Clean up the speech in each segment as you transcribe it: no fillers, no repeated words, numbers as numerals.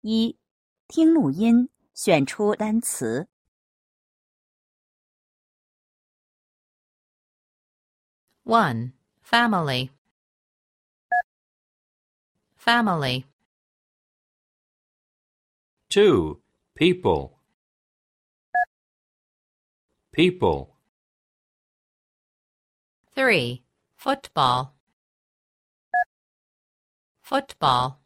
一、听录音，选出单词。 1. Family. Family. 2. People. People. 3. Football. Football.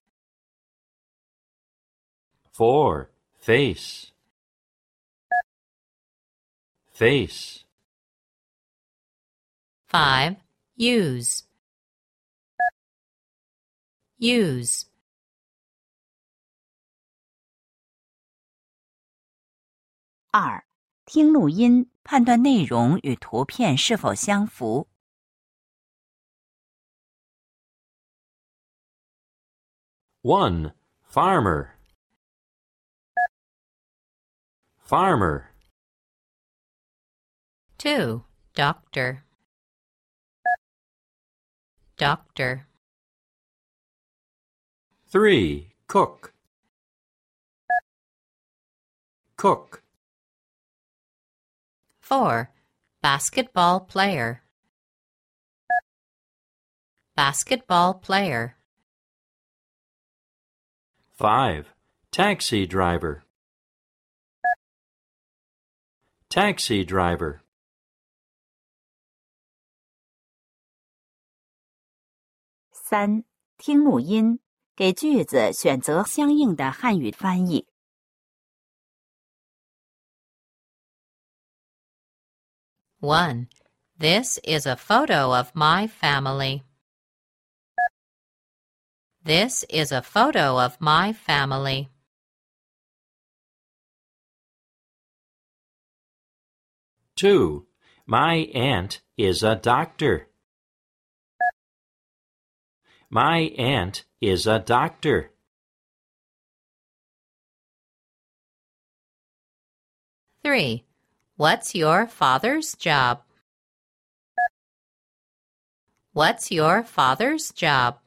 4. Face. Face. 5. Use. Use. 2. 听录音，判断内容与图片是否相符。 1. Farmer. Farmer. 2. Doctor. Doctor. 3. Cook. Cook. 4. Basketball player. Basketball player. 5. Taxi driver. Taxi driver. 3. 听录音，给句子选择相应的汉语翻译。 1. This is a photo of my family. This is a photo of my family. 2. My aunt is a doctor. My aunt is a doctor. 3. What's your father's job? What's your father's job?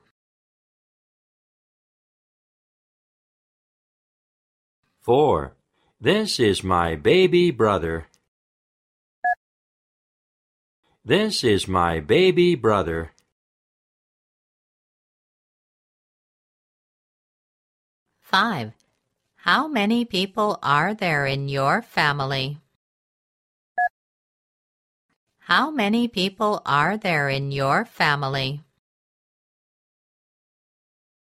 4. This is my baby brother. This is my baby brother. 5. How many people are there in your family? How many people are there in your family?